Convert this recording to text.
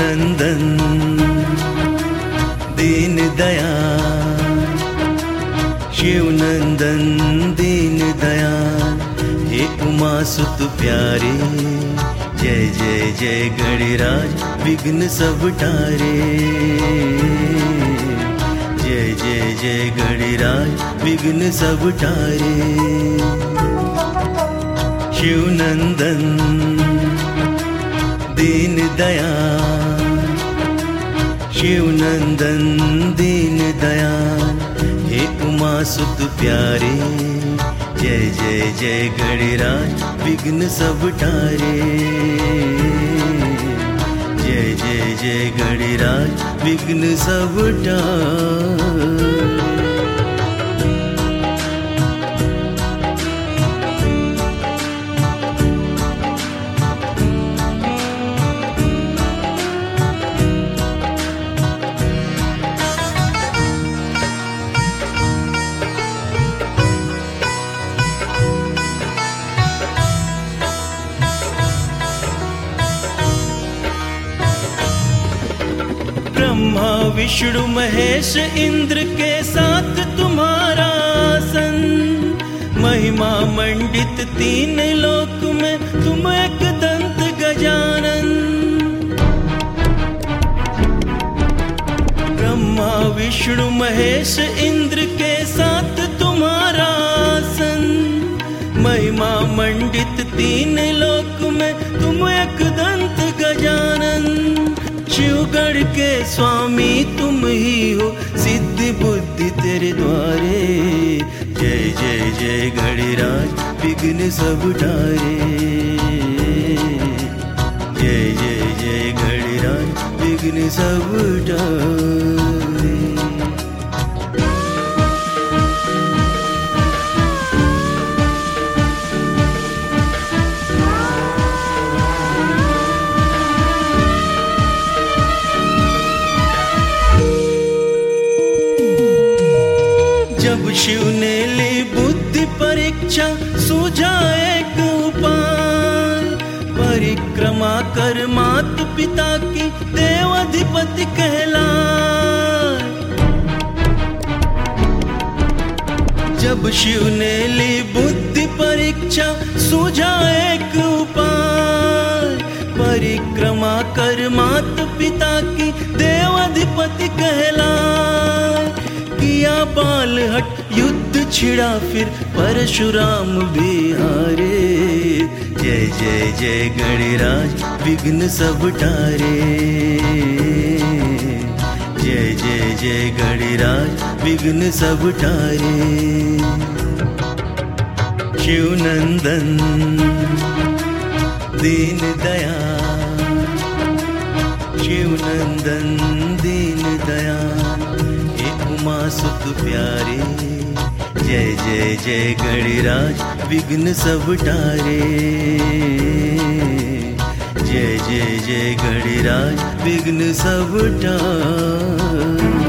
शिवनंदन दीन दयाल, शिवनंदन दीन दयाल, हे उमा सुत प्यारे, जय जय जय गणराज विघ्न सब टारे। जय जय जय गणराज विघ्न सब टारे। शिवनंदन दीन दयाल, शिवनंदन दीन दयाल, हे उमा सुत प्यारे, जय जय जय गणराज विघ्न सब टारे। जय जय जय गणराज विघ्न सब टारे। ब्रह्मा विष्णु महेश इंद्र के साथ तुम्हारा आसन, महिमा मंडित तीन लोक में तुम एक दंत गजानन। ब्रह्मा विष्णु महेश इंद्र के साथ तुम्हारा आसन, महिमा मंडित तीन लोक में तुम एक दंत गजानन। शिवगढ़ के स्वामी तुम ही हो, सिद्धि बुद्धि तेरे द्वारे। जय जय जय गणराज विघ्न सब टारे। जय जय जय गणराज विघ्न सब टारे। जब शिव ने ली बुद्धि परीक्षा, सूझा एक उपाय, परिक्रमा कर मात पिता की देवाधिपति कहलाए। जब शिव ने ली बुद्धि परीक्षा, सूझा एक उपाय, परिक्रमा कर मात पिता की देवाधिपति कहलाए। किया बाल हट युद्ध छिड़ा फिर परशुराम भी हारे। जय जय जय गणराज विघ्न सब टारे। जय जय जय गणराज विघ्न सब टारे। शिवनंदन दीन दयाल, शिवनंदन दीन दयाल, उमा सुत प्यारे, जय जय जय गणराज विघ्न सब टारे। जय जय जय गणराज विघ्न सब टारे।